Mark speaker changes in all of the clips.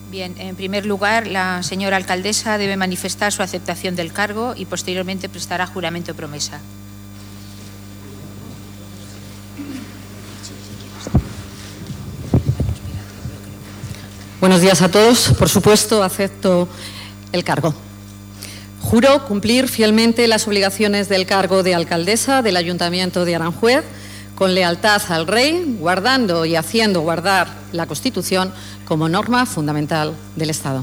Speaker 1: Bien, en primer lugar, la señora alcaldesa debe manifestar su aceptación del cargo y posteriormente prestará juramento o promesa.
Speaker 2: Buenos días a todos. Por supuesto, acepto el cargo. Juro cumplir fielmente las obligaciones del cargo de alcaldesa del Ayuntamiento de Aranjuez, con lealtad al Rey, guardando y haciendo guardar la Constitución como norma fundamental del Estado.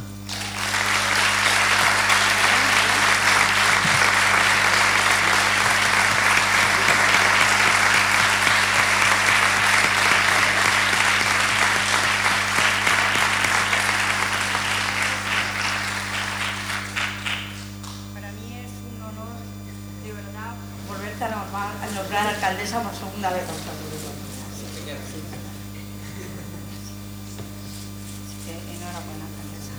Speaker 3: Para mí es un honor, de verdad, volverte a nombrar alcaldesa por segunda vez. Enhorabuena, alcaldesa.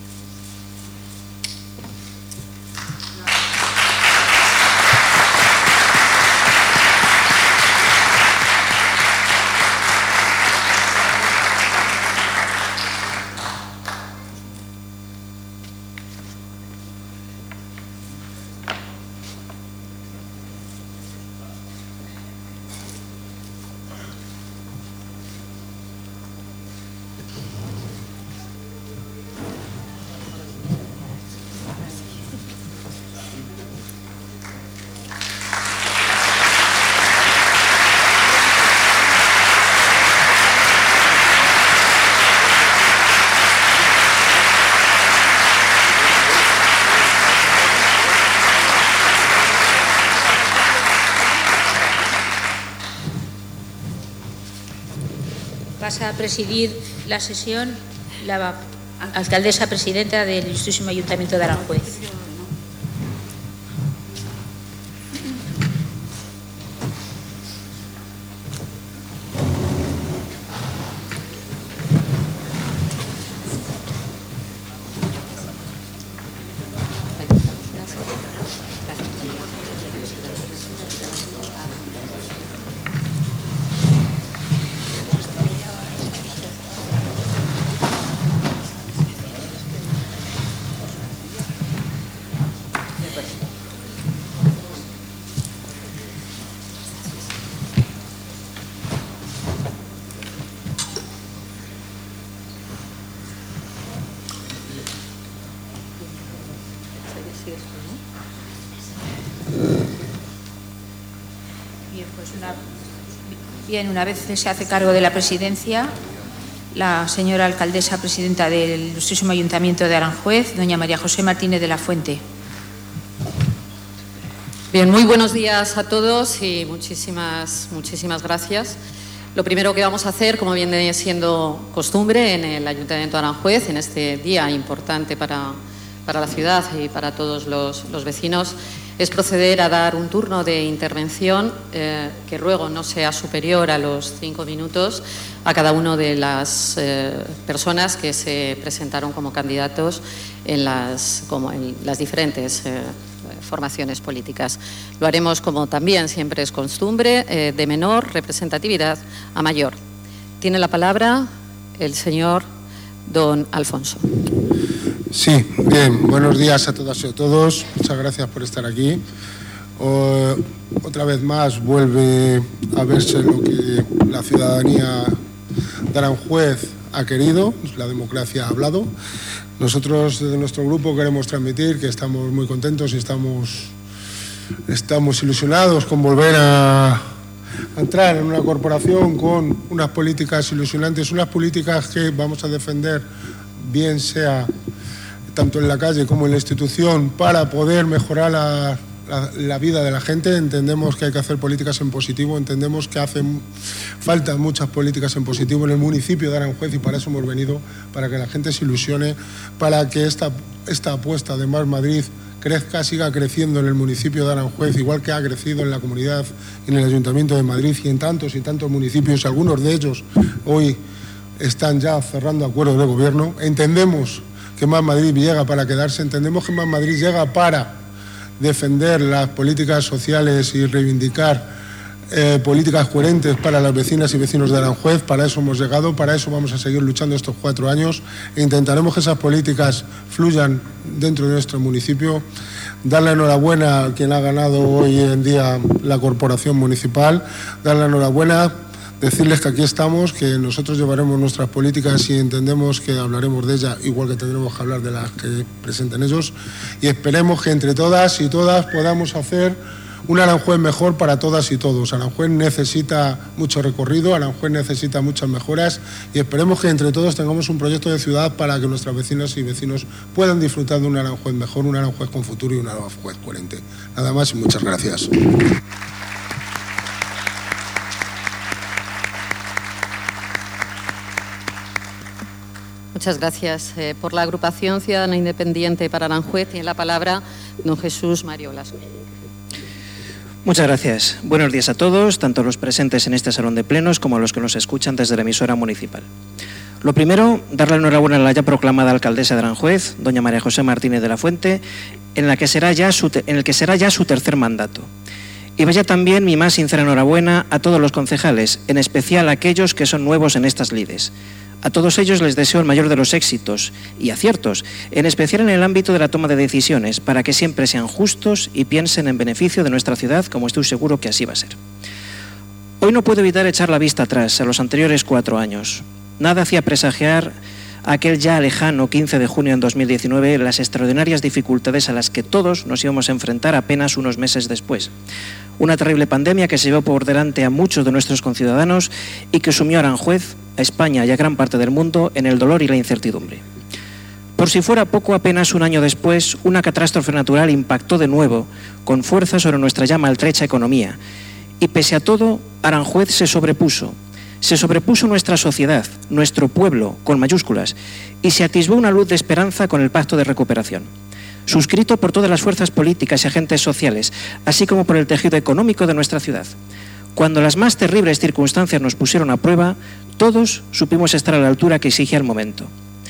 Speaker 1: Pasa a presidir la sesión la alcaldesa presidenta del Ilustrísimo Ayuntamiento de Aranjuez. Bien, una vez se hace cargo de la presidencia, la señora alcaldesa presidenta del Ilustrísimo Ayuntamiento de Aranjuez, doña María José Martínez de la Fuente.
Speaker 2: Bien, muy buenos días a todos y muchísimas gracias. Lo primero que vamos a hacer, como viene siendo costumbre en el Ayuntamiento de Aranjuez, en este día importante para la ciudad y para todos los vecinos, es proceder a dar un turno de intervención que ruego no sea superior a los 5 minutos a cada una de las personas que se presentaron como candidatos en las diferentes formaciones políticas. Lo haremos, como también siempre es costumbre, de menor representatividad a mayor. Tiene la palabra el señor don Alfonso.
Speaker 4: Sí, bien, buenos días a todas y a todos. Muchas gracias por estar aquí. Otra vez más vuelve a verse lo que la ciudadanía de Aranjuez ha querido, la democracia ha hablado. Nosotros desde nuestro grupo queremos transmitir que estamos muy contentos y estamos ilusionados con volver a entrar en una corporación con unas políticas ilusionantes, unas políticas que vamos a defender, bien sea tanto en la calle como en la institución, para poder mejorar la vida de la gente. Entendemos que hay que hacer políticas en positivo, entendemos que hacen falta muchas políticas en positivo en el municipio de Aranjuez y para eso hemos venido, para que la gente se ilusione, para que esta apuesta de Más Madrid crezca, siga creciendo en el municipio de Aranjuez, igual que ha crecido en la comunidad, en el Ayuntamiento de Madrid y en tantos municipios. Algunos de ellos hoy están ya cerrando acuerdos de gobierno. Entendemos que Más Madrid llega para quedarse, entendemos que Más Madrid llega para defender las políticas sociales y reivindicar políticas coherentes para las vecinas y vecinos de Aranjuez. Para eso hemos llegado, para eso vamos a seguir luchando estos 4 años e intentaremos que esas políticas fluyan dentro de nuestro municipio. Darle enhorabuena a quien ha ganado hoy en día la corporación municipal, darle enhorabuena, decirles que aquí estamos, que nosotros llevaremos nuestras políticas y entendemos que hablaremos de ellas, igual que tendremos que hablar de las que presenten ellos, y esperemos que entre todas y todas podamos hacer un Aranjuez mejor para todas y todos. Aranjuez necesita mucho recorrido, Aranjuez necesita muchas mejoras y esperemos que entre todos tengamos un proyecto de ciudad para que nuestras vecinas y vecinos puedan disfrutar de un Aranjuez mejor, un Aranjuez con futuro y un Aranjuez coherente. Nada más y muchas gracias.
Speaker 2: Muchas gracias. Por la agrupación Ciudadana Independiente para Aranjuez tiene la palabra don Jesús Mario Blasco.
Speaker 5: Muchas gracias. Buenos días a todos, tanto los presentes en este salón de plenos como a los que nos escuchan desde la emisora municipal. Lo primero, darle enhorabuena a la ya proclamada alcaldesa de Aranjuez, doña María José Martínez de la Fuente, en el que será ya su tercer mandato. Y vaya también mi más sincera enhorabuena a todos los concejales, en especial a aquellos que son nuevos en estas lides. A todos ellos les deseo el mayor de los éxitos y aciertos, en especial en el ámbito de la toma de decisiones, para que siempre sean justos y piensen en beneficio de nuestra ciudad, como estoy seguro que así va a ser. Hoy no puedo evitar echar la vista atrás a los anteriores 4 años. Nada hacía presagiar aquel ya lejano 15 de junio en 2019 las extraordinarias dificultades a las que todos nos íbamos a enfrentar apenas unos meses después. Una terrible pandemia que se llevó por delante a muchos de nuestros conciudadanos y que sumió a Aranjuez, a España y a gran parte del mundo en el dolor y la incertidumbre. Por si fuera poco, apenas un año después, una catástrofe natural impactó de nuevo con fuerza sobre nuestra ya maltrecha economía. Y pese a todo, Aranjuez se sobrepuso. Se sobrepuso nuestra sociedad, nuestro pueblo, con mayúsculas, y se atisbó una luz de esperanza con el Pacto de Recuperación, suscrito por todas las fuerzas políticas y agentes sociales, así como por el tejido económico de nuestra ciudad. Cuando las más terribles circunstancias nos pusieron a prueba, todos supimos estar a la altura que exigía el momento.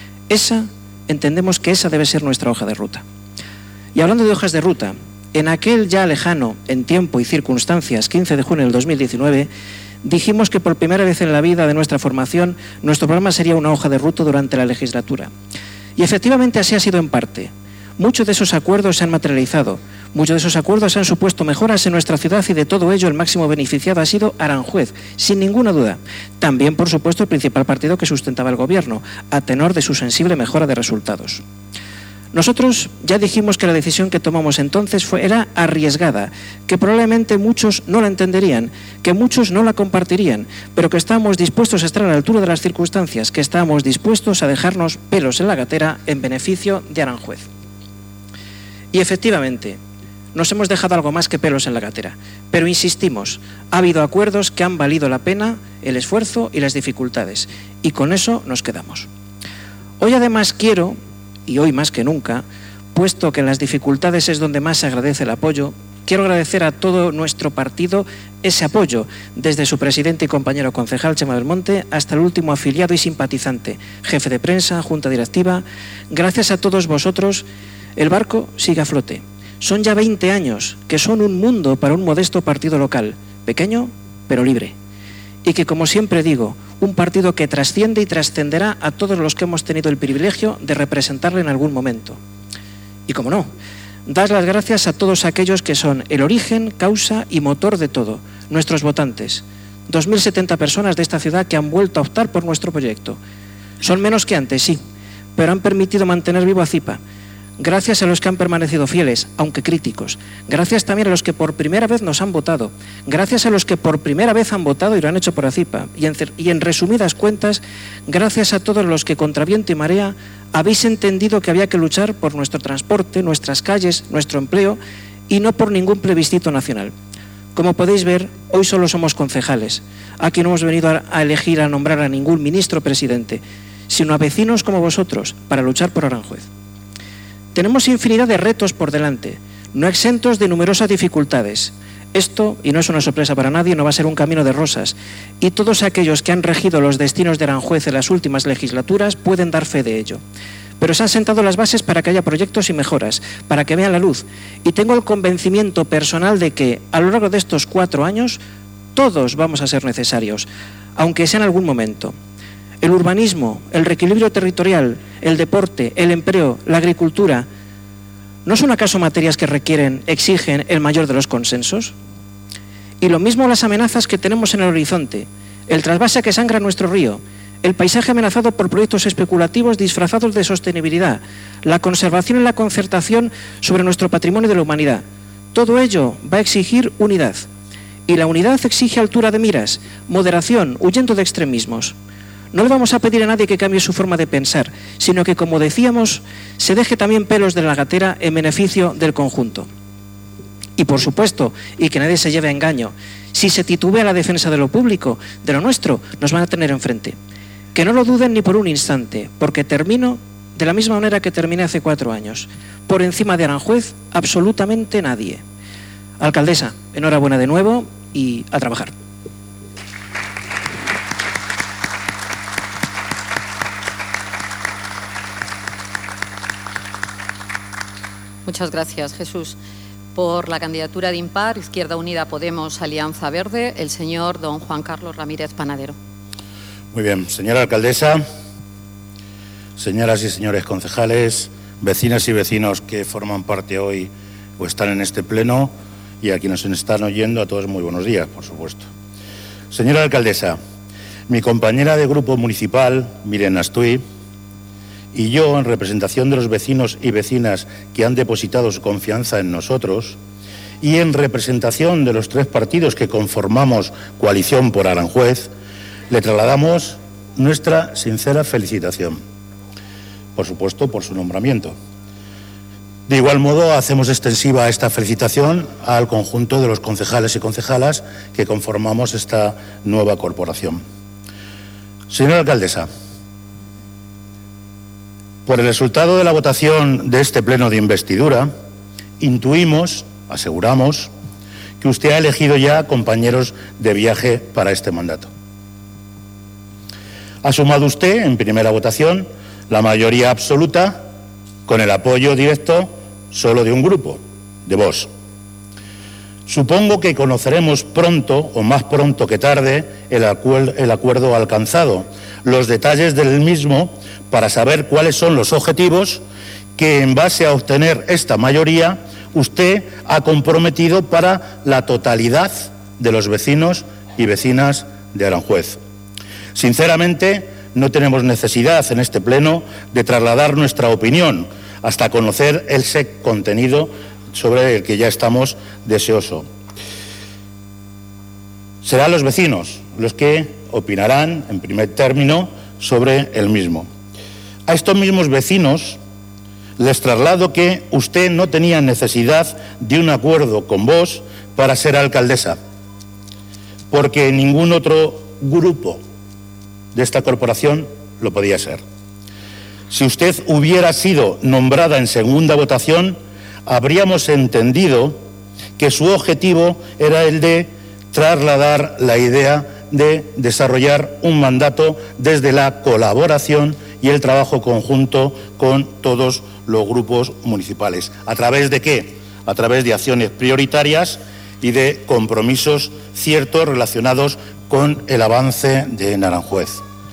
Speaker 5: Entendemos que esa debe ser nuestra hoja de ruta. Y hablando de hojas de ruta, en aquel ya lejano, en tiempo y circunstancias, 15 de junio del 2019, dijimos que por primera vez en la vida de nuestra formación, nuestro programa sería una hoja de ruta durante la legislatura. Y efectivamente así ha sido en parte. Muchos de esos acuerdos se han materializado, muchos de esos acuerdos han supuesto mejoras en nuestra ciudad y de todo ello el máximo beneficiado ha sido Aranjuez, sin ninguna duda. También, por supuesto, el principal partido que sustentaba el gobierno, a tenor de su sensible mejora de resultados. Nosotros ya dijimos que la decisión que tomamos entonces era arriesgada, que probablemente muchos no la entenderían, que muchos no la compartirían, pero que estábamos dispuestos a estar a la altura de las circunstancias, que estábamos dispuestos a dejarnos pelos en la gatera en beneficio de Aranjuez. Y efectivamente, nos hemos dejado algo más que pelos en la gatera, pero insistimos, ha habido acuerdos que han valido la pena, el esfuerzo y las dificultades, y con eso nos quedamos. Hoy además quiero, y hoy más que nunca, puesto que en las dificultades es donde más se agradece el apoyo, quiero agradecer a todo nuestro partido ese apoyo, desde su presidente y compañero concejal Chema Belmonte hasta el último afiliado y simpatizante, jefe de prensa, junta directiva. Gracias a todos vosotros, el barco sigue a flote. Son ya 20 años, que son un mundo para un modesto partido local, pequeño pero libre. Y que, como siempre digo, un partido que trasciende y trascenderá a todos los que hemos tenido el privilegio de representarle en algún momento. Y como no, dar las gracias a todos aquellos que son el origen, causa y motor de todo, nuestros votantes. 2.070 personas de esta ciudad que han vuelto a optar por nuestro proyecto. Son menos que antes, sí, pero han permitido mantener vivo a Zipa. Gracias a los que han permanecido fieles, aunque críticos. Gracias también a los que por primera vez nos han votado. Gracias a los que por primera vez han votado y lo han hecho por Azipa. Y en resumidas cuentas, gracias a todos los que contra viento y marea habéis entendido que había que luchar por nuestro transporte, nuestras calles, nuestro empleo y no por ningún plebiscito nacional. Como podéis ver, hoy solo somos concejales. Aquí no hemos venido a elegir, a nombrar a ningún ministro o presidente, sino a vecinos como vosotros para luchar por Aranjuez. Tenemos infinidad de retos por delante, no exentos de numerosas dificultades. Esto, y no es una sorpresa para nadie, no va a ser un camino de rosas, y todos aquellos que han regido los destinos de Aranjuez en las últimas legislaturas pueden dar fe de ello. Pero se han sentado las bases para que haya proyectos y mejoras, para que vean la luz, y tengo el convencimiento personal de que, a lo largo de estos 4 años, Todos vamos a ser necesarios, aunque sea en algún momento. El urbanismo, el reequilibrio territorial, el deporte, el empleo, la agricultura, ¿no son acaso materias que exigen el mayor de los consensos? Y lo mismo las amenazas que tenemos en el horizonte, el trasvase que sangra nuestro río, el paisaje amenazado por proyectos especulativos disfrazados de sostenibilidad, la conservación y la concertación sobre nuestro patrimonio de la humanidad. Todo ello va a exigir unidad. Y la unidad exige altura de miras, moderación, huyendo de extremismos. No le vamos a pedir a nadie que cambie su forma de pensar, sino que, como decíamos, se deje también pelos de la gatera en beneficio del conjunto. Y por supuesto, y que nadie se lleve a engaño, si se titubea la defensa de lo público, de lo nuestro, nos van a tener enfrente. Que no lo duden ni por un instante, porque termino de la misma manera que terminé hace 4 años. Por encima de Aranjuez, absolutamente nadie. Alcaldesa, enhorabuena de nuevo y a trabajar.
Speaker 2: Muchas gracias, Jesús. Por la candidatura de Impar, Izquierda Unida Podemos, Alianza Verde, el señor don Juan Carlos Ramírez Panadero.
Speaker 6: Muy bien, señora alcaldesa, señoras y señores concejales, vecinas y vecinos que forman parte hoy o están en este pleno y a quienes nos están oyendo, a todos muy buenos días, por supuesto. Señora alcaldesa, mi compañera de grupo municipal, Miren Astuy, y yo, en representación de los vecinos y vecinas que han depositado su confianza en nosotros, y en representación de los 3 partidos que conformamos Coalición por Aranjuez, le trasladamos nuestra sincera felicitación, por supuesto, por su nombramiento. De igual modo, hacemos extensiva esta felicitación al conjunto de los concejales y concejalas que conformamos esta nueva corporación. Señora alcaldesa, por el resultado de la votación de este pleno de investidura, intuimos, aseguramos, que usted ha elegido ya compañeros de viaje para este mandato. Ha sumado usted, en primera votación, la mayoría absoluta con el apoyo directo solo de un grupo, de Vox. Supongo que conoceremos pronto, o más pronto que tarde, el acuerdo alcanzado, los detalles del mismo, para saber cuáles son los objetivos que, en base a obtener esta mayoría, usted ha comprometido para la totalidad de los vecinos y vecinas de Aranjuez. Sinceramente, no tenemos necesidad en este pleno de trasladar nuestra opinión hasta conocer ese contenido sobre el que ya estamos deseosos. Serán los vecinos los que opinarán, en primer término, sobre el mismo. A estos mismos vecinos les traslado que usted no tenía necesidad de un acuerdo con vos para ser alcaldesa, porque ningún otro grupo de esta corporación lo podía ser. Si usted hubiera sido nombrada en segunda votación, habríamos entendido que su objetivo era el de trasladar la idea de desarrollar un mandato desde la colaboración y el trabajo conjunto con todos los grupos municipales. ¿A través de qué? A través de acciones prioritarias y de compromisos ciertos relacionados con el avance de Aranjuez.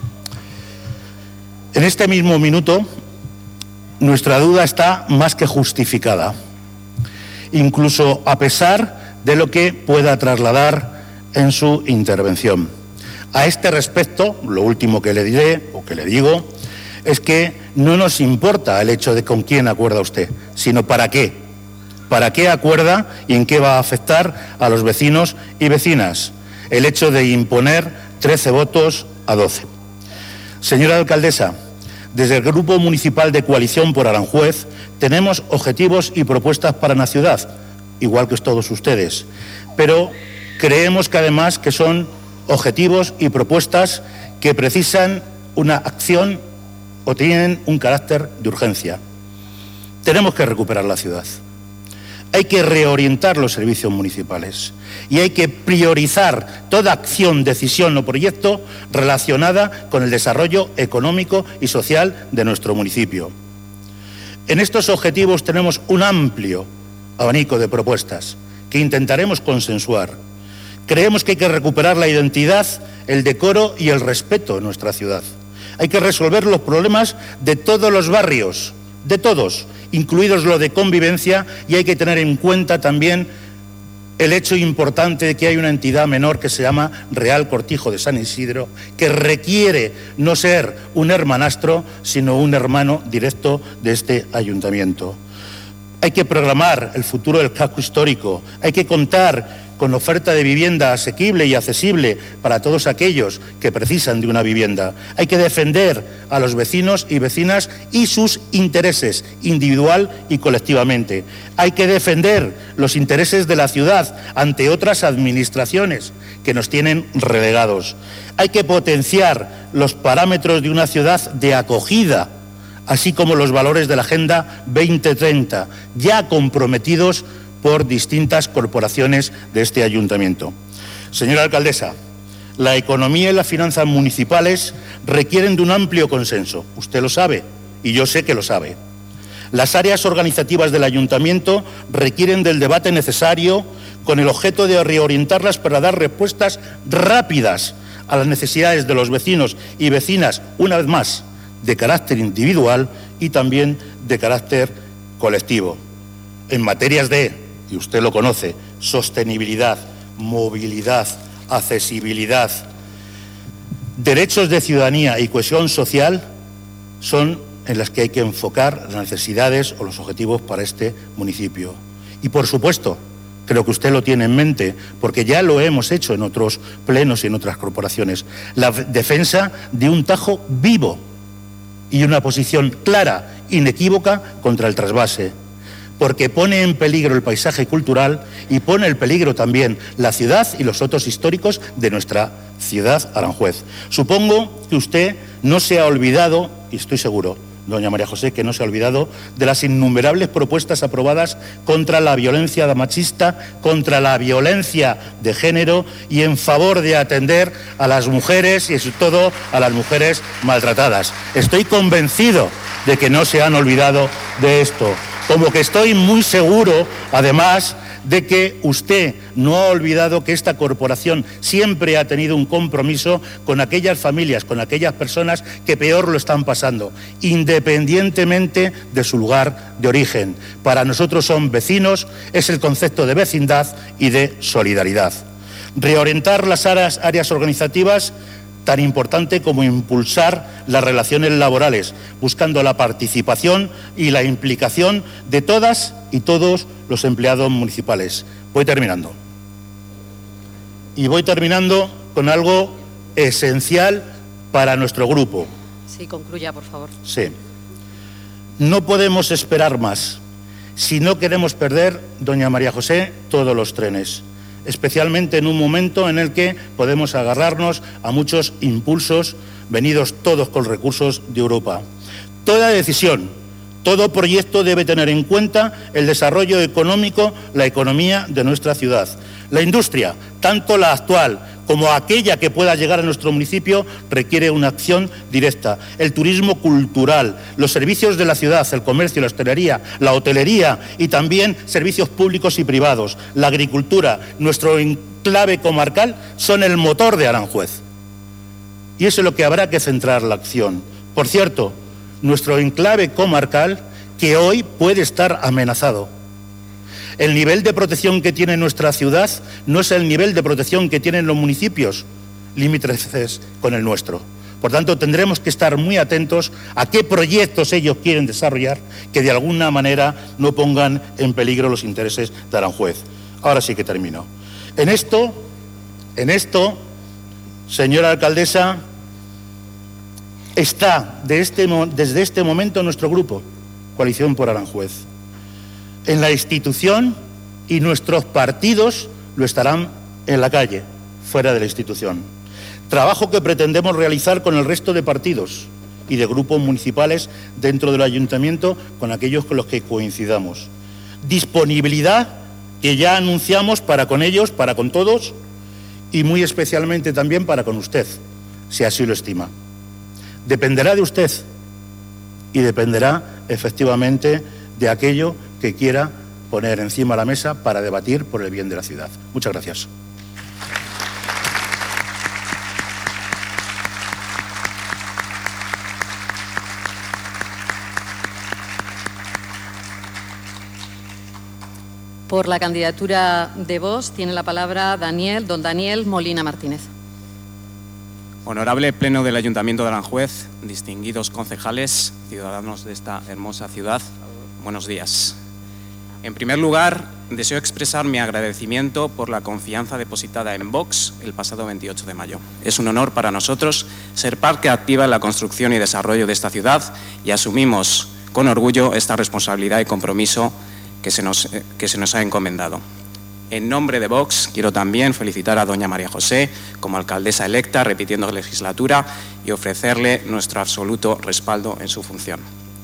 Speaker 6: En este mismo minuto, nuestra duda está más que justificada, incluso a pesar de lo que pueda trasladar en su intervención. A este respecto, lo último que le diré, o que le digo, es que no nos importa el hecho de con quién acuerda usted, sino para qué. ¿Para qué acuerda y en qué va a afectar a los vecinos y vecinas? El hecho de imponer 13 votos a 12. Señora alcaldesa, desde el Grupo Municipal de Coalición por Aranjuez tenemos objetivos y propuestas para la ciudad, igual que todos ustedes, pero creemos que además que son objetivos y propuestas que precisan una acción o tienen un carácter de urgencia. Tenemos que recuperar la ciudad. Hay que reorientar los servicios municipales y hay que priorizar toda acción, decisión o proyecto relacionada con el desarrollo económico y social de nuestro municipio. En estos objetivos tenemos un amplio abanico de propuestas que intentaremos consensuar. Creemos que hay que recuperar la identidad, el decoro y el respeto en nuestra ciudad. Hay que resolver los problemas de todos los barrios, de todos, incluidos los de convivencia, y hay que tener en cuenta también el hecho importante de que hay una entidad menor que se llama Real Cortijo de San Isidro, que requiere no ser un hermanastro, sino un hermano directo de este ayuntamiento. Hay que programar el futuro del casco histórico, hay que contar con oferta de vivienda asequible y accesible para todos aquellos que precisan de una vivienda. Hay que defender a los vecinos y vecinas y sus intereses, individual y colectivamente. Hay que defender los intereses de la ciudad ante otras administraciones que nos tienen relegados. Hay que potenciar los parámetros de una ciudad de acogida, así como los valores de la Agenda 2030, ya comprometidos por distintas corporaciones de este ayuntamiento. Señora alcaldesa, la economía y las finanzas municipales requieren de un amplio consenso. Usted lo sabe y yo sé que lo sabe. Las áreas organizativas del ayuntamiento requieren del debate necesario con el objeto de reorientarlas para dar respuestas rápidas a las necesidades de los vecinos y vecinas, una vez más, de carácter individual y también de carácter colectivo. En materias de, y usted lo conoce, sostenibilidad, movilidad, accesibilidad, derechos de ciudadanía y cohesión social son en las que hay que enfocar las necesidades o los objetivos para este municipio. Y por supuesto, creo que usted lo tiene en mente, porque ya lo hemos hecho en otros plenos y en otras corporaciones, la defensa de un Tajo vivo y una posición clara, inequívoca, contra el trasvase, porque pone en peligro el paisaje cultural y pone en peligro también la ciudad y los otros históricos de nuestra ciudad, Aranjuez. Supongo que usted no se ha olvidado, y estoy seguro, doña María José, que no se ha olvidado de las innumerables propuestas aprobadas contra la violencia machista, contra la violencia de género y en favor de atender a las mujeres y sobre todo a las mujeres maltratadas. Estoy convencido de que no se han olvidado de esto. Como que estoy muy seguro, además, de que usted no ha olvidado que esta corporación siempre ha tenido un compromiso con aquellas familias, con aquellas personas que peor lo están pasando, independientemente de su lugar de origen. Para nosotros son vecinos, es el concepto de vecindad y de solidaridad. Reorientar las áreas organizativas, tan importante como impulsar las relaciones laborales, buscando la participación y la implicación de todas y todos los empleados municipales. Voy terminando. Y voy terminando con algo esencial para nuestro grupo.
Speaker 2: Sí, concluya, por favor.
Speaker 6: Sí. No podemos esperar más. Si no queremos perder, doña María José, todos los trenes, especialmente en un momento en el que podemos agarrarnos a muchos impulsos venidos todos con recursos de Europa. Toda decisión, todo proyecto debe tener en cuenta el desarrollo económico, la economía de nuestra ciudad. La industria, tanto la actual como aquella que pueda llegar a nuestro municipio, requiere una acción directa. El turismo cultural, los servicios de la ciudad, el comercio, la hostelería, la hotelería y también servicios públicos y privados, la agricultura, nuestro enclave comarcal, son el motor de Aranjuez. Y eso es lo que habrá que centrar la acción. Por cierto, nuestro enclave comarcal, que hoy puede estar amenazado. El nivel de protección que tiene nuestra ciudad no es el nivel de protección que tienen los municipios limítrofes con el nuestro. Por tanto, tendremos que estar muy atentos a qué proyectos ellos quieren desarrollar que de alguna manera no pongan en peligro los intereses de Aranjuez. Ahora sí que termino. En esto, señora alcaldesa, está desde este momento nuestro grupo, Coalición por Aranjuez. En la institución, y nuestros partidos lo estarán en la calle, fuera de la institución. Trabajo que pretendemos realizar con el resto de partidos y de grupos municipales dentro del ayuntamiento, con aquellos con los que coincidamos. Disponibilidad que ya anunciamos para con ellos, para con todos, y muy especialmente también para con usted, si así lo estima. Dependerá de usted y dependerá efectivamente de aquello que quiera poner encima de la mesa para debatir por el bien de la ciudad. Muchas gracias.
Speaker 2: Por la candidatura de Vox tiene la palabra don Daniel Molina Martínez.
Speaker 7: Honorable Pleno del Ayuntamiento de Aranjuez, distinguidos concejales, ciudadanos de esta hermosa ciudad, buenos días. En primer lugar, deseo expresar mi agradecimiento por la confianza depositada en Vox el pasado 28 de mayo. Es un honor para nosotros ser parte activa en la construcción y desarrollo de esta ciudad y asumimos con orgullo esta responsabilidad y compromiso que se nos ha encomendado. En nombre de Vox, quiero también felicitar a doña María José como alcaldesa electa, repitiendo legislatura, y ofrecerle nuestro absoluto respaldo en su función.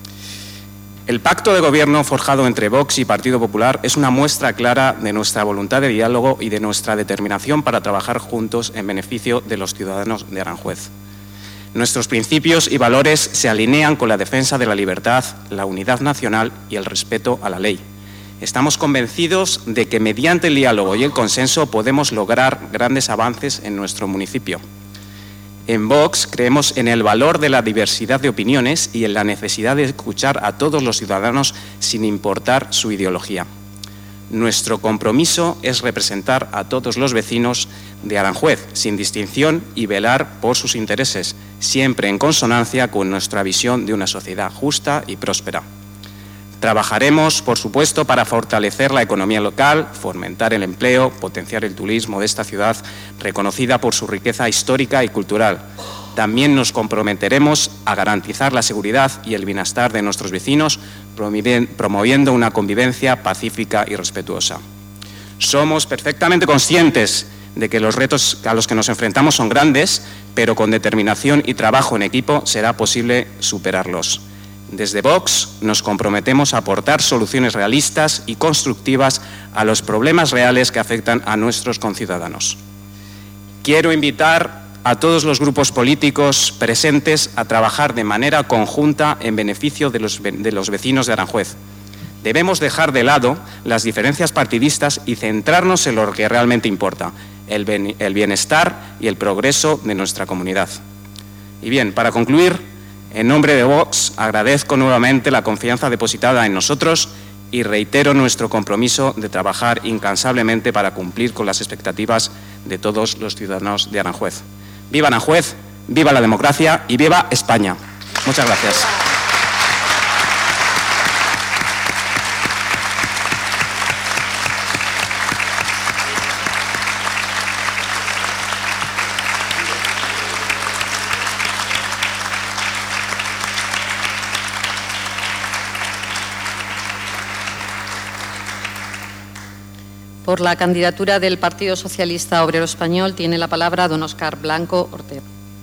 Speaker 7: El pacto de gobierno forjado entre Vox y Partido Popular es una muestra clara de nuestra voluntad de diálogo y de nuestra determinación para trabajar juntos en beneficio de los ciudadanos de Aranjuez. Nuestros principios y valores se alinean con la defensa de la libertad, la unidad nacional y el respeto a la ley. Estamos convencidos de que mediante el diálogo y el consenso podemos lograr grandes avances en nuestro municipio. En Vox creemos en el valor de la diversidad de opiniones y en la necesidad de escuchar a todos los ciudadanos sin importar su ideología. Nuestro compromiso es representar a todos los vecinos de Aranjuez sin distinción y velar por sus intereses, siempre en consonancia con nuestra visión de una sociedad justa y próspera. Trabajaremos, por supuesto, para fortalecer la economía local, fomentar el empleo, potenciar el turismo de esta ciudad, reconocida por su riqueza histórica y cultural. También nos comprometeremos a garantizar la seguridad y el bienestar de nuestros vecinos, promoviendo una convivencia pacífica y respetuosa. Somos perfectamente conscientes de que los retos a los que nos enfrentamos son grandes, pero con determinación y trabajo en equipo será posible superarlos. Desde Vox nos comprometemos a aportar soluciones realistas y constructivas a los problemas reales que afectan a nuestros conciudadanos. Quiero invitar a todos los grupos políticos presentes a trabajar de manera conjunta en beneficio de los vecinos de Aranjuez. Debemos dejar de lado las diferencias partidistas y centrarnos en lo que realmente importa, el bienestar y el progreso de nuestra comunidad. Y bien, para concluir, en nombre de Vox, agradezco nuevamente la confianza depositada en nosotros y reitero nuestro compromiso de trabajar incansablemente para cumplir con las expectativas de todos los ciudadanos de Aranjuez. ¡Viva Aranjuez! ¡Viva la democracia! ¡Y viva España! Muchas gracias.
Speaker 2: Por la candidatura del Partido Socialista Obrero Español tiene la palabra don Óscar Blanco Ortega.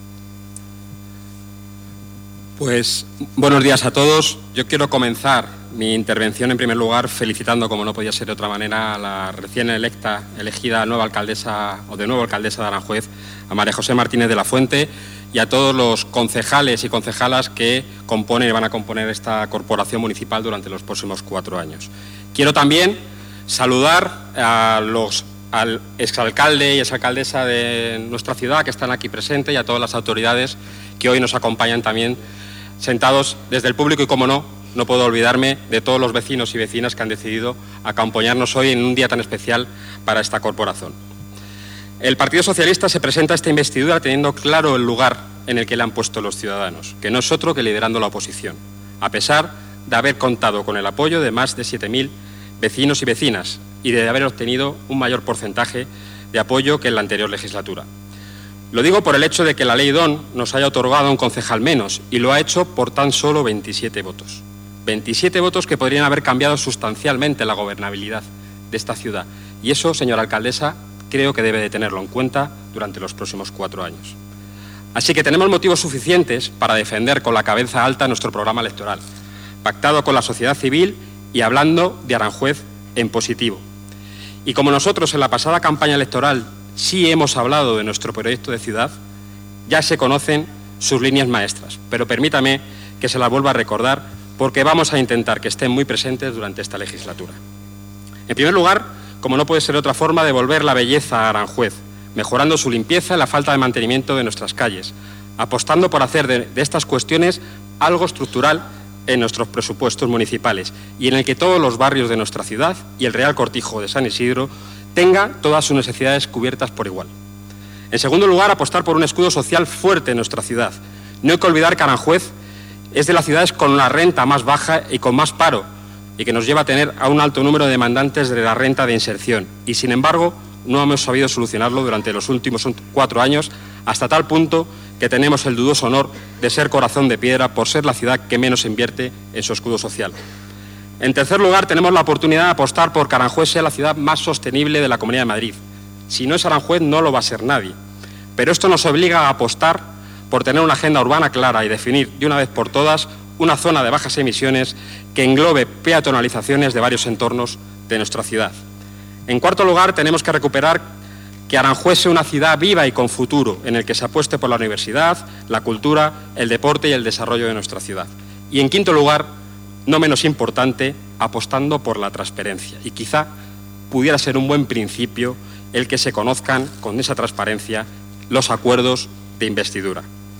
Speaker 8: Pues buenos días a todos. Yo quiero comenzar mi intervención en primer lugar felicitando, como no podía ser de otra manera, a la recién elegida nueva alcaldesa o de nuevo alcaldesa de Aranjuez, a María José Martínez de la Fuente, y a todos los concejales y concejalas que componen y van a componer esta corporación municipal durante los próximos 4 años. Quiero también saludar al exalcalde y exalcaldesa de nuestra ciudad que están aquí presentes y a todas las autoridades que hoy nos acompañan también sentados desde el público y, como no puedo olvidarme de todos los vecinos y vecinas que han decidido acompañarnos hoy en un día tan especial para esta corporación. El Partido Socialista se presenta a esta investidura teniendo claro el lugar en el que le han puesto los ciudadanos, que no es otro que liderando la oposición, a pesar de haber contado con el apoyo de más de 7.000 vecinos y vecinas y de haber obtenido un mayor porcentaje de apoyo que en la anterior legislatura. Lo digo por el hecho de que la Ley DON nos haya otorgado un concejal menos y lo ha hecho por tan solo 27 votos. 27 votos que podrían haber cambiado sustancialmente la gobernabilidad de esta ciudad. Y eso, señora alcaldesa, creo que debe de tenerlo en cuenta durante los próximos 4 años. Así que tenemos motivos suficientes para defender con la cabeza alta nuestro programa electoral, pactado con la sociedad civil y hablando de Aranjuez en positivo. Y como nosotros en la pasada campaña electoral sí hemos hablado de nuestro proyecto de ciudad, ya se conocen sus líneas maestras, pero permítame que se las vuelva a recordar porque vamos a intentar que estén muy presentes durante esta legislatura. En primer lugar, como no puede ser de otra forma, devolver la belleza a Aranjuez, mejorando su limpieza y la falta de mantenimiento de nuestras calles, apostando por hacer de estas cuestiones algo estructural en nuestros presupuestos municipales y en el que todos los barrios de nuestra ciudad y el Real Cortijo de San Isidro tengan todas sus necesidades cubiertas por igual. En segundo lugar, apostar por un escudo social fuerte en nuestra ciudad. No hay que olvidar que Aranjuez es de las ciudades con la renta más baja y con más paro, y que nos lleva a tener a un alto número de demandantes de la renta de inserción. Y, sin embargo, no hemos sabido solucionarlo durante los últimos 4 años, hasta tal punto que tenemos el dudoso honor de ser corazón de piedra por ser la ciudad que menos invierte en su escudo social. En tercer lugar, tenemos la oportunidad de apostar por que Aranjuez sea la ciudad más sostenible de la Comunidad de Madrid. Si no es Aranjuez, no lo va a ser nadie. Pero esto nos obliga a apostar por tener una agenda urbana clara y definir de una vez por todas una zona de bajas emisiones que englobe peatonalizaciones de varios entornos de nuestra ciudad. En cuarto lugar, tenemos que recuperar que Aranjuez sea una ciudad viva y con futuro, en el que se apueste por la universidad, la cultura, el deporte y el desarrollo de nuestra ciudad. Y en quinto lugar, no menos importante, apostando por la transparencia. Y quizá pudiera ser un buen principio el que se conozcan con esa transparencia los acuerdos de investidura.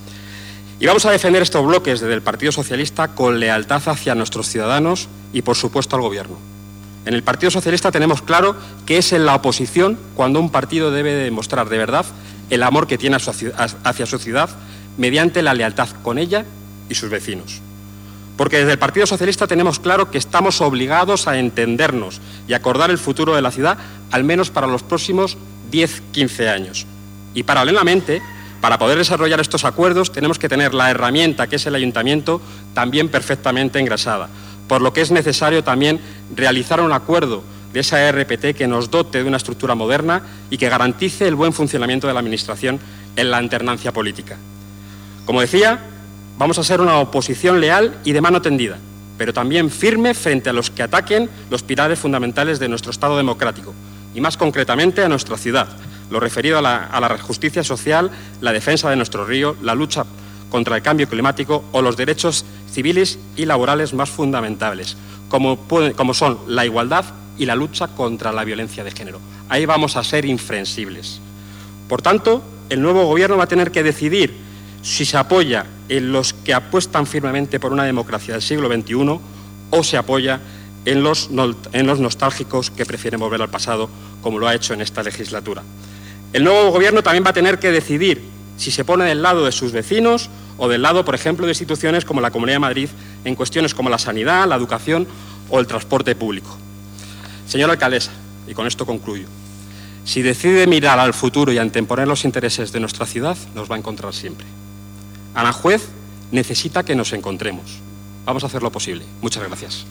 Speaker 8: Y vamos a defender estos bloques desde el Partido Socialista con lealtad hacia nuestros ciudadanos y, por supuesto, al Gobierno. En el Partido Socialista tenemos claro que es en la oposición cuando un partido debe demostrar de verdad el amor que tiene hacia su ciudad mediante la lealtad con ella y sus vecinos. Porque desde el Partido Socialista tenemos claro que estamos obligados a entendernos y acordar el futuro de la ciudad, al menos para los próximos 10-15 años. Y paralelamente, para poder desarrollar estos acuerdos, tenemos que tener la herramienta que es el Ayuntamiento también perfectamente engrasada, por lo que es necesario también realizar un acuerdo de esa RPT que nos dote de una estructura moderna y que garantice el buen funcionamiento de la Administración en la alternancia política. Como decía, vamos a ser una oposición leal y de mano tendida, pero también firme frente a los que ataquen los pilares fundamentales de nuestro Estado democrático, y más concretamente a nuestra ciudad, lo referido a la justicia social, la defensa de nuestro río, la lucha contra el cambio climático o los derechos civiles y laborales más fundamentales, como son la igualdad y la lucha contra la violencia de género. Ahí vamos a ser inflexibles. Por tanto, el nuevo Gobierno va a tener que decidir si se apoya en los que apuestan firmemente por una democracia del siglo XXI o se apoya en los nostálgicos que prefieren volver al pasado, como lo ha hecho en esta legislatura. El nuevo Gobierno también va a tener que decidir si se pone del lado de sus vecinos o del lado, por ejemplo, de instituciones como la Comunidad de Madrid en cuestiones como la sanidad, la educación o el transporte público. Señora alcaldesa, y con esto concluyo, si decide mirar al futuro y anteponer los intereses de nuestra ciudad, nos va a encontrar siempre. Aranjuez necesita que nos encontremos. Vamos a hacer lo posible. Muchas gracias.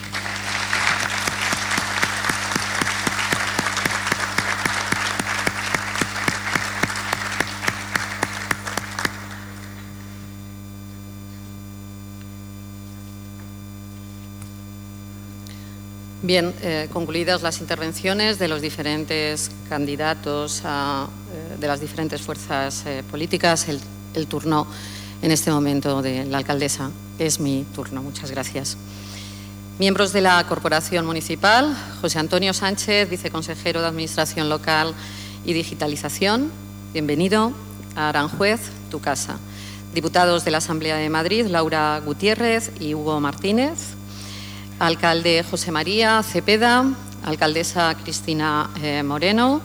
Speaker 2: Bien, concluidas las intervenciones de los diferentes candidatos de las diferentes fuerzas políticas, el turno en este momento de la alcaldesa. Es mi turno. Muchas gracias. Miembros de la Corporación Municipal, José Antonio Sánchez, viceconsejero de Administración Local y Digitalización. Bienvenido a Aranjuez, tu casa. Diputados de la Asamblea de Madrid, Laura Gutiérrez y Hugo Martínez. Alcalde José María Cepeda, alcaldesa Cristina Moreno,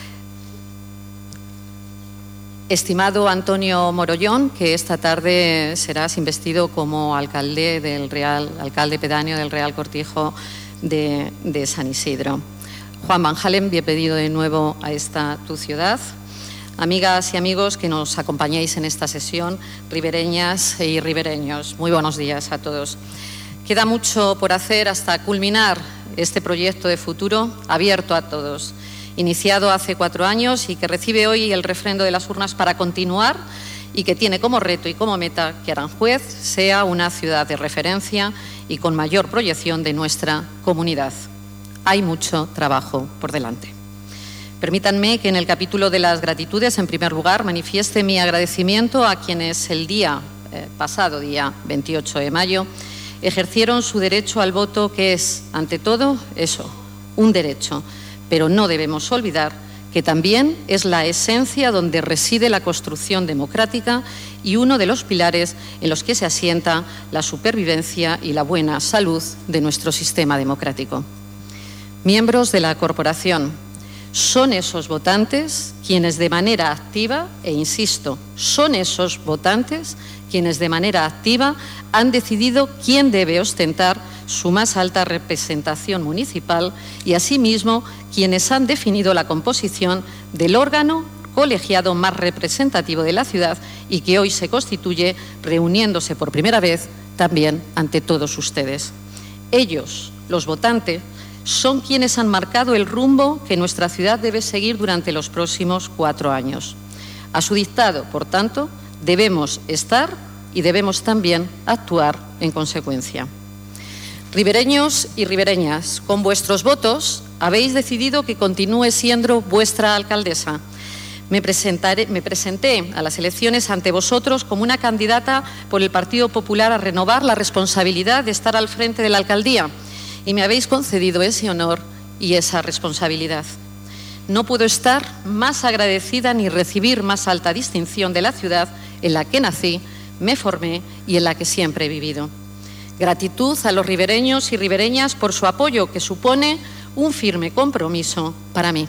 Speaker 2: estimado Antonio Morollón, que esta tarde serás investido como alcalde pedáneo del Real Cortijo de San Isidro. Juan Van Halen, bienvenido de nuevo a esta tu ciudad. Amigas y amigos que nos acompañáis en esta sesión, ribereñas y ribereños, muy buenos días a todos. Queda mucho por hacer hasta culminar este proyecto de futuro abierto a todos, iniciado hace 4 años y que recibe hoy el refrendo de las urnas para continuar y que tiene como reto y como meta que Aranjuez sea una ciudad de referencia y con mayor proyección de nuestra comunidad. Hay mucho trabajo por delante. Permítanme que en el capítulo de las gratitudes, en primer lugar, manifieste mi agradecimiento a quienes el pasado día 28 de mayo, ejercieron su derecho al voto, que es, ante todo, eso, un derecho. Pero no debemos olvidar que también es la esencia donde reside la construcción democrática y uno de los pilares en los que se asienta la supervivencia y la buena salud de nuestro sistema democrático. Miembros de la corporación, son esos votantes quienes de manera activa, e insisto, son esos votantes quienes de manera activa han decidido quién debe ostentar su más alta representación municipal y asimismo quienes han definido la composición del órgano colegiado más representativo de la ciudad y que hoy se constituye reuniéndose por primera vez también ante todos ustedes. Ellos, los votantes, son quienes han marcado el rumbo que nuestra ciudad debe seguir durante los próximos 4 años. A su dictado, por tanto, debemos estar y debemos también actuar en consecuencia. Ribereños y ribereñas, con vuestros votos habéis decidido que continúe siendo vuestra alcaldesa. Me presenté a las elecciones ante vosotros como una candidata por el Partido Popular a renovar la responsabilidad de estar al frente de la alcaldía y me habéis concedido ese honor y esa responsabilidad. No puedo estar más agradecida ni recibir más alta distinción de la ciudad en la que nací, me formé y en la que siempre he vivido. Gratitud a los ribereños y ribereñas por su apoyo, que supone un firme compromiso para mí.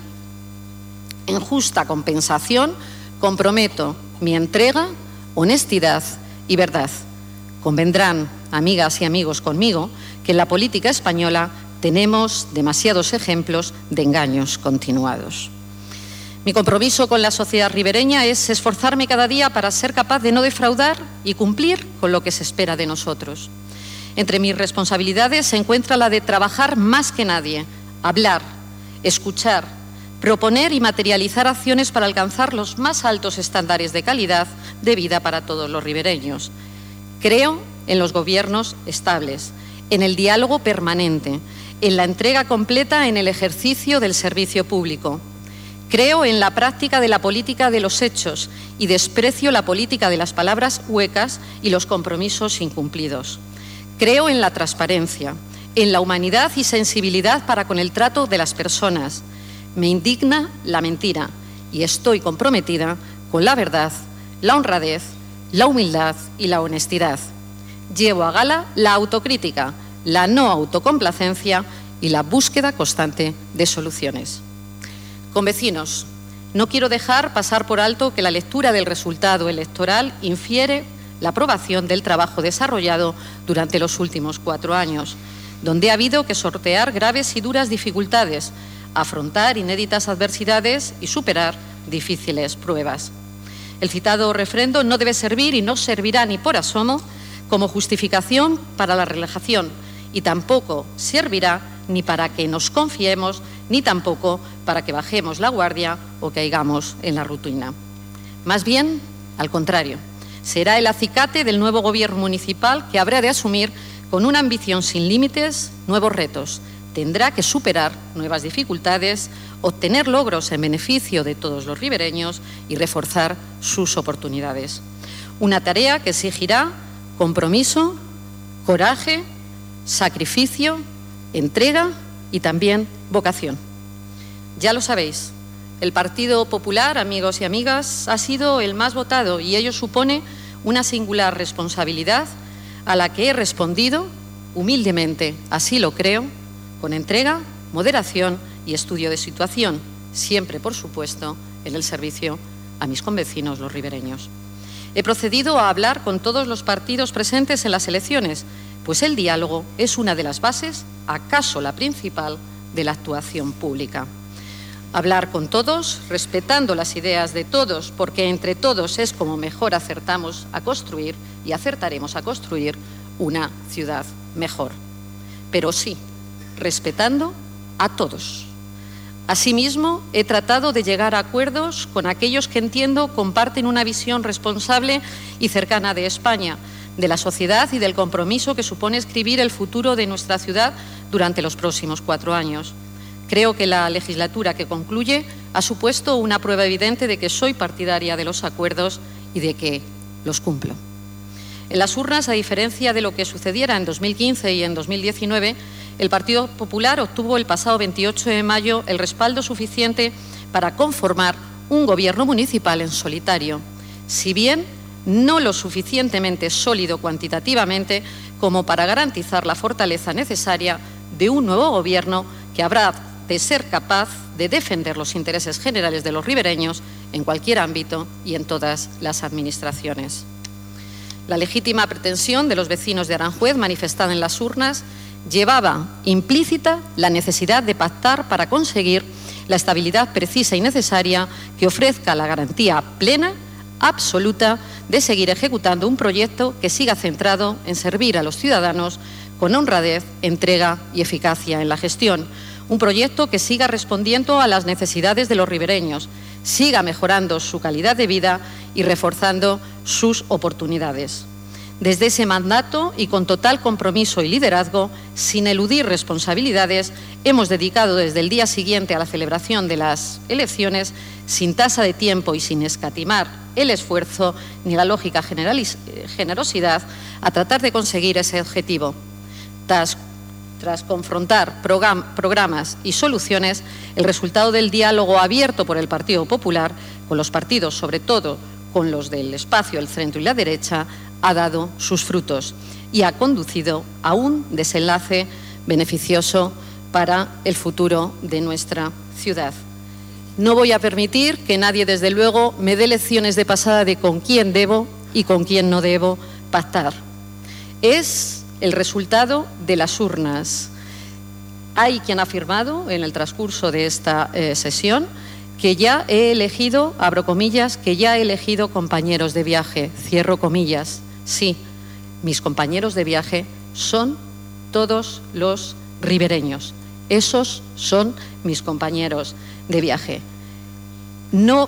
Speaker 2: En justa compensación, comprometo mi entrega, honestidad y verdad. Convendrán, amigas y amigos, conmigo, que en la política española tenemos demasiados ejemplos de engaños continuados. Mi compromiso con la sociedad ribereña es esforzarme cada día para ser capaz de no defraudar y cumplir con lo que se espera de nosotros. Entre mis responsabilidades se encuentra la de trabajar más que nadie, hablar, escuchar, proponer y materializar acciones para alcanzar los más altos estándares de calidad de vida para todos los ribereños. Creo en los gobiernos estables, en el diálogo permanente, en la entrega completa en el ejercicio del servicio público. Creo en la práctica de la política de los hechos y desprecio la política de las palabras huecas y los compromisos incumplidos. Creo en la transparencia, en la humanidad y sensibilidad para con el trato de las personas. Me indigna la mentira y estoy comprometida con la verdad, la honradez, la humildad y la honestidad. Llevo a gala la autocrítica, la no autocomplacencia y la búsqueda constante de soluciones. Convecinos, no quiero dejar pasar por alto que la lectura del resultado electoral infiere la aprobación del trabajo desarrollado durante los últimos 4 años, donde ha habido que sortear graves y duras dificultades, afrontar inéditas adversidades y superar difíciles pruebas. El citado refrendo no debe servir y no servirá ni por asomo como justificación para la relajación y tampoco servirá ni para que nos confiemos ni tampoco para que bajemos la guardia o caigamos en la rutina. Más bien, al contrario, será el acicate del nuevo gobierno municipal que habrá de asumir con una ambición sin límites nuevos retos. Tendrá que superar nuevas dificultades, obtener logros en beneficio de todos los ribereños y reforzar sus oportunidades. Una tarea que exigirá compromiso, coraje, sacrificio, entrega y también vocación. Ya lo sabéis, el Partido Popular, amigos y amigas, ha sido el más votado y ello supone una singular responsabilidad a la que he respondido humildemente, así lo creo, con entrega, moderación y estudio de situación, siempre, por supuesto, en el servicio a mis convecinos, los ribereños. He procedido a hablar con todos los partidos presentes en las elecciones, pues el diálogo es una de las bases, acaso la principal, de la actuación pública. Hablar con todos, respetando las ideas de todos, porque entre todos es como mejor acertamos a construir y acertaremos a construir una ciudad mejor. Pero sí, respetando a todos. Asimismo, he tratado de llegar a acuerdos con aquellos que entiendo comparten una visión responsable y cercana de España, de la sociedad y del compromiso que supone escribir el futuro de nuestra ciudad durante los próximos 4 años. Creo que la legislatura que concluye ha supuesto una prueba evidente de que soy partidaria de los acuerdos y de que los cumplo. En las urnas, a diferencia de lo que sucediera en 2015 y en 2019, el Partido Popular obtuvo el pasado 28 de mayo el respaldo suficiente para conformar un gobierno municipal en solitario, si bien no lo suficientemente sólido cuantitativamente como para garantizar la fortaleza necesaria de un nuevo gobierno que habrá de ser capaz de defender los intereses generales de los ribereños en cualquier ámbito y en todas las administraciones. La legítima pretensión de los vecinos de Aranjuez, manifestada en las urnas, llevaba implícita la necesidad de pactar para conseguir la estabilidad precisa y necesaria que ofrezca la garantía plena, absoluta, de seguir ejecutando un proyecto que siga centrado en servir a los ciudadanos con honradez, entrega y eficacia en la gestión. Un proyecto que siga respondiendo a las necesidades de los ribereños, siga mejorando su calidad de vida y reforzando sus oportunidades. Desde ese mandato y con total compromiso y liderazgo, sin eludir responsabilidades, hemos dedicado desde el día siguiente a la celebración de las elecciones, sin tasa de tiempo y sin escatimar el esfuerzo ni la lógica generosidad, a tratar de conseguir ese objetivo. Tras confrontar programas y soluciones, el resultado del diálogo abierto por el Partido Popular con los partidos, sobre todo con los del espacio, el centro y la derecha, ha dado sus frutos y ha conducido a un desenlace beneficioso para el futuro de nuestra ciudad. No voy a permitir que nadie, desde luego, me dé lecciones de pasada de con quién debo y con quién no debo pactar. Es el resultado de las urnas. Hay quien ha afirmado en el transcurso de esta sesión que ya he elegido, abro comillas, que ya he elegido compañeros de viaje, cierro comillas. Sí, mis compañeros de viaje son todos los ribereños. Esos son mis compañeros de viaje. No.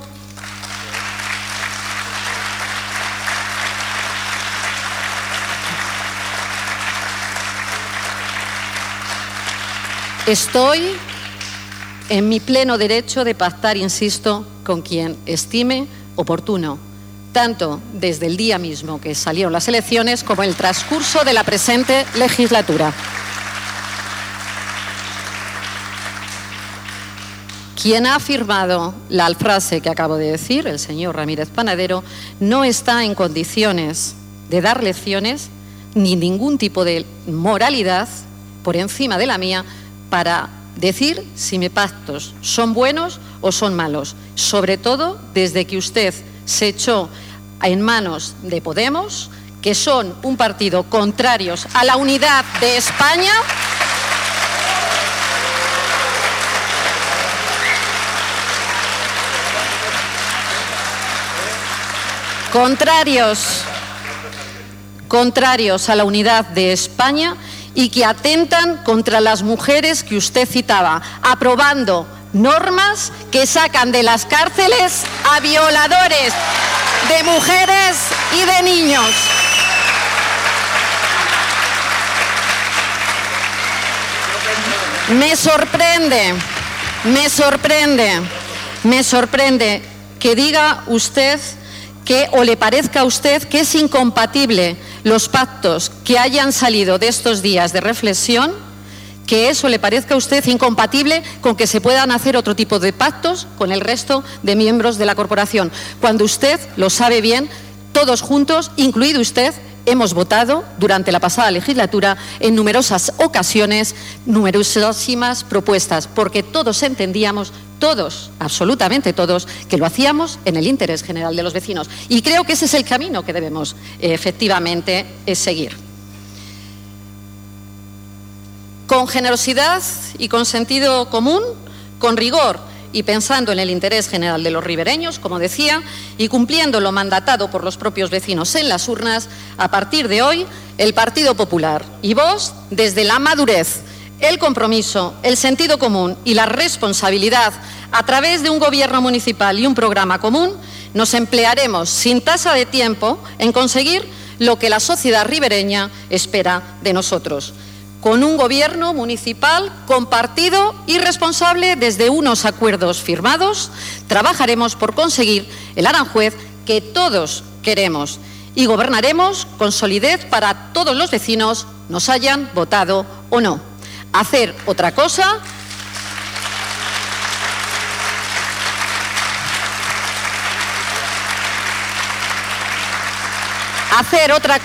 Speaker 2: Estoy en mi pleno derecho de pactar, insisto, con quien estime oportuno, tanto desde el día mismo que salieron las elecciones como en el transcurso de la presente legislatura. Quien ha afirmado la frase que acabo de decir, el señor Ramírez Panadero, no está en condiciones de dar lecciones ni ningún tipo de moralidad por encima de la mía para decir si mis pactos son buenos o son malos, sobre todo desde que usted se echó en manos de Podemos, que son un partido contrarios a la unidad de España. Contrarios a la unidad de España y que atentan contra las mujeres que usted citaba, aprobando normas que sacan de las cárceles a violadores de mujeres y de niños. Me sorprende que diga usted que, o le parezca a usted que es incompatible los pactos que hayan salido de estos días de reflexión, que eso le parezca a usted incompatible con que se puedan hacer otro tipo de pactos con el resto de miembros de la corporación. Cuando usted lo sabe bien, todos juntos, incluido usted, hemos votado durante la pasada legislatura en numerosas ocasiones, numerosísimas propuestas, porque todos entendíamos, todos, absolutamente todos, que lo hacíamos en el interés general de los vecinos. Y creo que ese es el camino que debemos efectivamente seguir. Con generosidad y con sentido común, con rigor y pensando en el interés general de los ribereños, como decía, y cumpliendo lo mandatado por los propios vecinos en las urnas, a partir de hoy, el Partido Popular y vos, desde la madurez, el compromiso, el sentido común y la responsabilidad, a través de un gobierno municipal y un programa común, nos emplearemos sin tasa de tiempo en conseguir lo que la sociedad ribereña espera de nosotros. Con un gobierno municipal compartido y responsable desde unos acuerdos firmados, trabajaremos por conseguir el Aranjuez que todos queremos y gobernaremos con solidez para todos los vecinos, nos hayan votado o no. Hacer otra cosa Hacer otra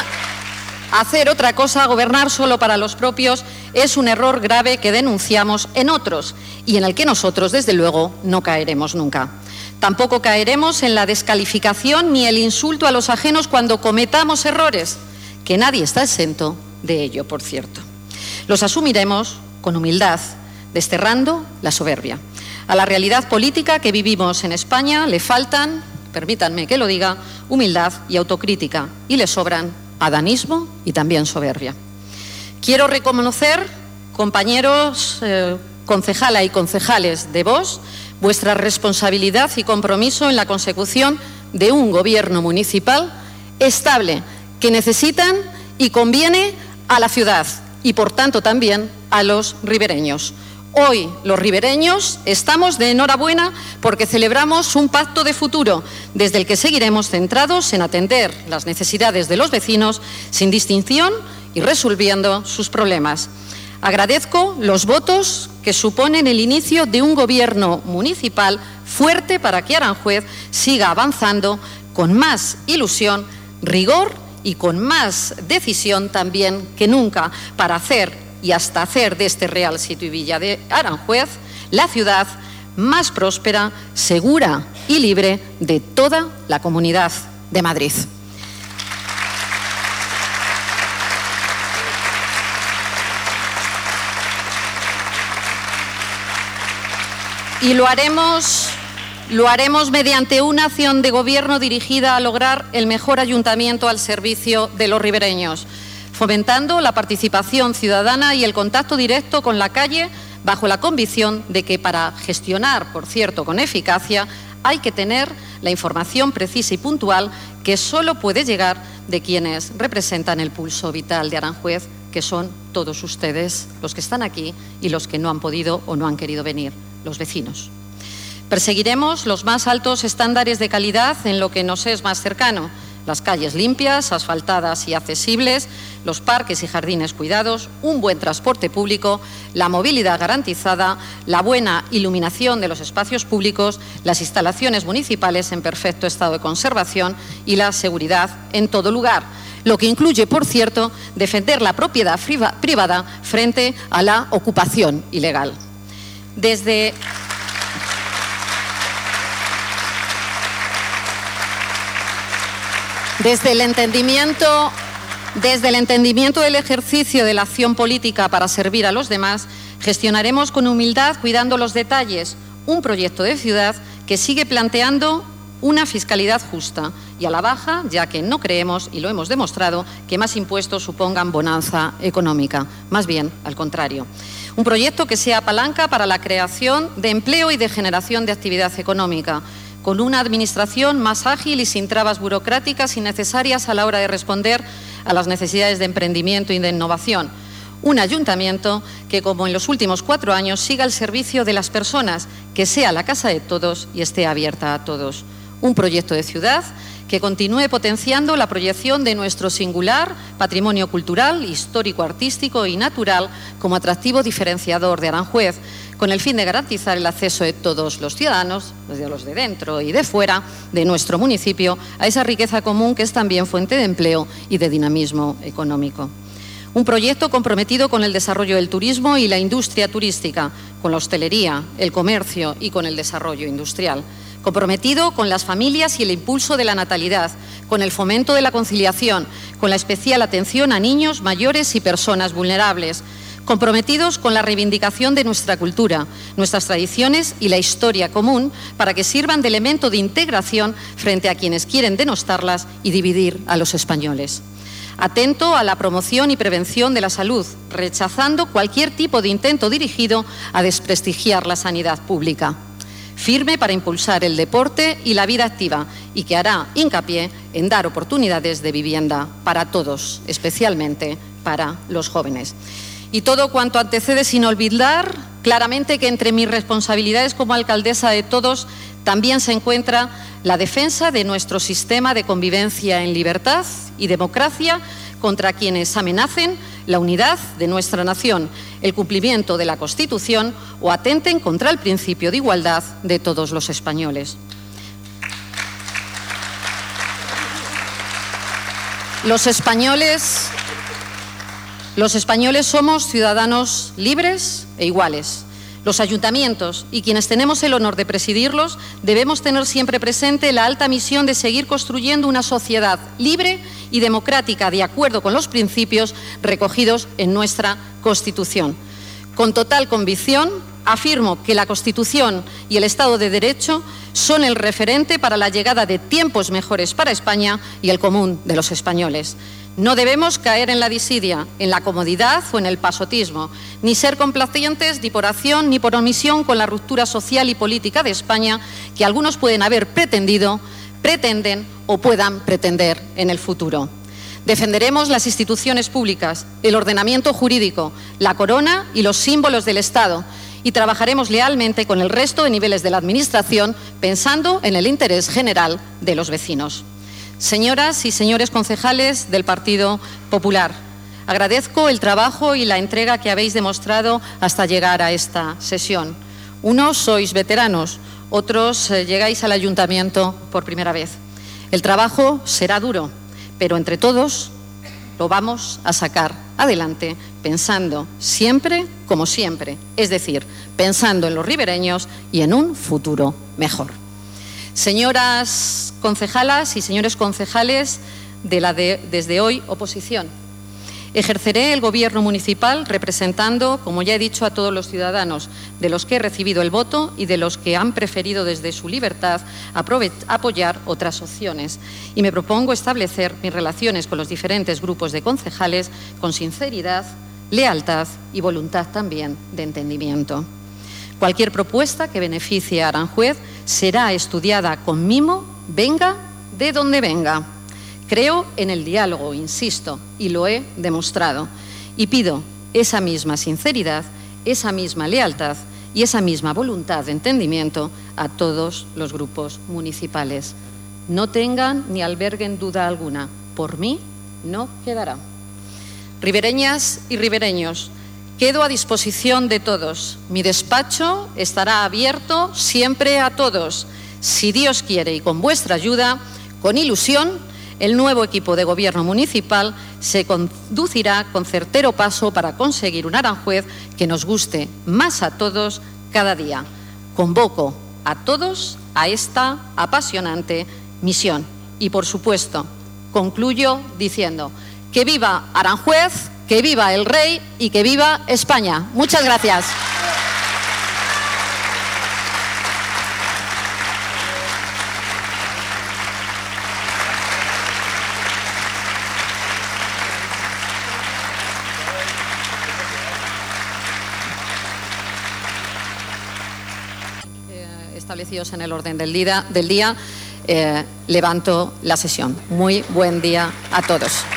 Speaker 2: cosa, gobernar solo para los propios, es un error grave que denunciamos en otros y en el que nosotros, desde luego, no caeremos nunca. Tampoco caeremos en la descalificación ni el insulto a los ajenos cuando cometamos errores, que nadie está exento de ello, por cierto. Los asumiremos con humildad, desterrando la soberbia. A la realidad política que vivimos en España le faltan, permítanme que lo diga, humildad y autocrítica, y le sobran adanismo y también soberbia. Quiero reconocer, compañeros concejala y concejales de Vox, vuestra responsabilidad y compromiso en la consecución de un gobierno municipal estable que necesitan y conviene a la ciudad y, por tanto, también a los ribereños. Hoy los ribereños estamos de enhorabuena porque celebramos un pacto de futuro desde el que seguiremos centrados en atender las necesidades de los vecinos sin distinción y resolviendo sus problemas. Agradezco los votos que suponen el inicio de un gobierno municipal fuerte para que Aranjuez siga avanzando con más ilusión, rigor y con más decisión también que nunca para hacer y hasta hacer de este Real Sitio y Villa de Aranjuez la ciudad más próspera, segura y libre de toda la Comunidad de Madrid. Y lo haremos mediante una acción de gobierno dirigida a lograr el mejor ayuntamiento al servicio de los ribereños, fomentando la participación ciudadana y el contacto directo con la calle, bajo la convicción de que para gestionar, por cierto, con eficacia, hay que tener la información precisa y puntual que solo puede llegar de quienes representan el pulso vital de Aranjuez, que son todos ustedes, los que están aquí y los que no han podido o no han querido venir, los vecinos. Perseguiremos los más altos estándares de calidad en lo que nos es más cercano: las calles limpias, asfaltadas y accesibles, los parques y jardines cuidados, un buen transporte público, la movilidad garantizada, la buena iluminación de los espacios públicos, las instalaciones municipales en perfecto estado de conservación y la seguridad en todo lugar, lo que incluye, por cierto, defender la propiedad privada frente a la ocupación ilegal. Desde el entendimiento del ejercicio de la acción política para servir a los demás, gestionaremos con humildad, cuidando los detalles, un proyecto de ciudad que sigue planteando una fiscalidad justa y a la baja, ya que no creemos, y lo hemos demostrado, que más impuestos supongan bonanza económica. Más bien, al contrario. Un proyecto que sea palanca para la creación de empleo y de generación de actividad económica, con una administración más ágil y sin trabas burocráticas innecesarias a la hora de responder a las necesidades de emprendimiento y de innovación. Un ayuntamiento que, como en los últimos 4 años, siga al servicio de las personas, que sea la casa de todos y esté abierta a todos. Un proyecto de ciudad que continúe potenciando la proyección de nuestro singular patrimonio cultural, histórico, artístico y natural como atractivo diferenciador de Aranjuez, con el fin de garantizar el acceso de todos los ciudadanos, desde los de dentro y de fuera de nuestro municipio, a esa riqueza común que es también fuente de empleo y de dinamismo económico. Un proyecto comprometido con el desarrollo del turismo y la industria turística, con la hostelería, el comercio y con el desarrollo industrial. Comprometido con las familias y el impulso de la natalidad, con el fomento de la conciliación, con la especial atención a niños, mayores y personas vulnerables. Comprometidos con la reivindicación de nuestra cultura, nuestras tradiciones y la historia común, para que sirvan de elemento de integración frente a quienes quieren denostarlas y dividir a los españoles. Atento a la promoción y prevención de la salud, rechazando cualquier tipo de intento dirigido a desprestigiar la sanidad pública. Firme para impulsar el deporte y la vida activa, y que hará hincapié en dar oportunidades de vivienda para todos, especialmente para los jóvenes. Y todo cuanto antecede, sin olvidar claramente que entre mis responsabilidades como alcaldesa de todos también se encuentra la defensa de nuestro sistema de convivencia en libertad y democracia contra quienes amenacen la unidad de nuestra nación, el cumplimiento de la Constitución o atenten contra el principio de igualdad de todos los españoles. Los españoles somos ciudadanos libres e iguales. Los ayuntamientos y quienes tenemos el honor de presidirlos debemos tener siempre presente la alta misión de seguir construyendo una sociedad libre y democrática de acuerdo con los principios recogidos en nuestra Constitución. Con total convicción afirmo que la Constitución y el Estado de Derecho son el referente para la llegada de tiempos mejores para España y el común de los españoles. No debemos caer en la disidia, en la comodidad o en el pasotismo, ni ser complacientes ni por acción ni por omisión con la ruptura social y política de España que algunos pueden haber pretendido, pretenden o puedan pretender en el futuro. Defenderemos las instituciones públicas, el ordenamiento jurídico, la corona y los símbolos del Estado y trabajaremos lealmente con el resto de niveles de la Administración pensando en el interés general de los vecinos. Señoras y señores concejales del Partido Popular, agradezco el trabajo y la entrega que habéis demostrado hasta llegar a esta sesión. Unos sois veteranos, otros llegáis al Ayuntamiento por primera vez. El trabajo será duro, pero entre todos lo vamos a sacar adelante pensando siempre como siempre, es decir, pensando en los ribereños y en un futuro mejor. Señoras concejalas y señores concejales de la desde hoy oposición, ejerceré el Gobierno municipal representando, como ya he dicho, a todos los ciudadanos, de los que he recibido el voto y de los que han preferido desde su libertad apoyar otras opciones. Y me propongo establecer mis relaciones con los diferentes grupos de concejales con sinceridad, lealtad y voluntad también de entendimiento. Cualquier propuesta que beneficie a Aranjuez será estudiada con mimo, venga de donde venga. Creo en el diálogo, insisto, y lo he demostrado. Y pido esa misma sinceridad, esa misma lealtad y esa misma voluntad de entendimiento a todos los grupos municipales. No tengan ni alberguen duda alguna, por mí no quedará. Ribereñas y ribereños, quedo a disposición de todos. Mi despacho estará abierto siempre a todos. Si Dios quiere y con vuestra ayuda, con ilusión, el nuevo equipo de Gobierno municipal se conducirá con certero paso para conseguir un Aranjuez que nos guste más a todos cada día. Convoco a todos a esta apasionante misión. Y, por supuesto, concluyo diciendo que viva Aranjuez, que viva el Rey y que viva España. Muchas gracias. Establecidos en el orden del día, levanto la sesión. Muy buen día a todos.